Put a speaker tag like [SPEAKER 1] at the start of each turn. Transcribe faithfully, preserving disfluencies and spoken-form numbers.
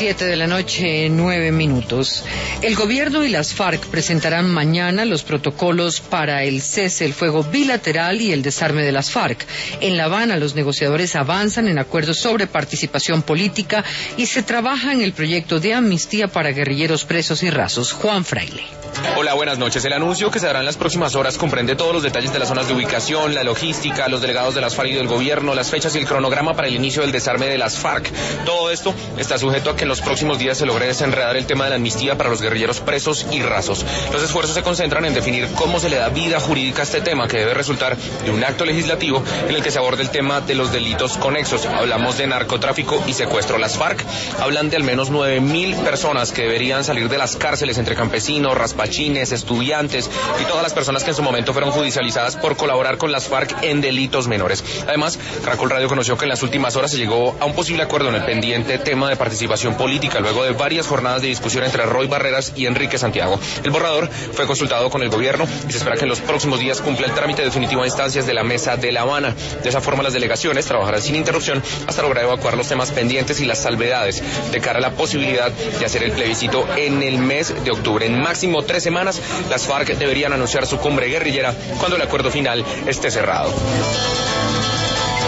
[SPEAKER 1] Siete de la noche, nueve minutos. El gobierno y las FARC presentarán mañana los protocolos para el cese el fuego bilateral y el desarme de las FARC. En La Habana, los negociadores avanzan en acuerdos sobre participación política y se trabaja en el proyecto de amnistía para guerrilleros presos y rasos. Juan Fraile.
[SPEAKER 2] Hola, buenas noches. El anuncio que se dará en las próximas horas comprende todos los detalles de las zonas de ubicación, la logística, los delegados de las FARC y del gobierno, las fechas y el cronograma para el inicio del desarme de las FARC. Todo esto está sujeto a que en los próximos días se logre desenredar el tema de la amnistía para los guerrilleros presos y rasos. Los esfuerzos se concentran en definir cómo se le da vida jurídica a este tema, que debe resultar de un acto legislativo en el que se aborde el tema de los delitos conexos. Hablamos de narcotráfico y secuestro. Las FARC hablan de al menos nueve mil personas que deberían salir de las cárceles, entre campesinos, raspachines, estudiantes y todas las personas que en su momento fueron judicializadas por colaborar con las FARC en delitos menores. Además, Caracol Radio conoció que en las últimas horas se llegó a un posible acuerdo en el pendiente tema de participación política, luego de varias jornadas de discusión entre Roy Barreras y Enrique Santiago. El borrador fue consultado con el gobierno y se espera que en los próximos días cumpla el trámite definitivo a instancias de la Mesa de La Habana. De esa forma, las delegaciones trabajarán sin interrupción hasta lograr evacuar los temas pendientes y las salvedades de cara a la posibilidad de hacer el plebiscito en el mes de octubre. En máximo tres semanas, las FARC deberían anunciar su cumbre guerrillera cuando el acuerdo final esté cerrado.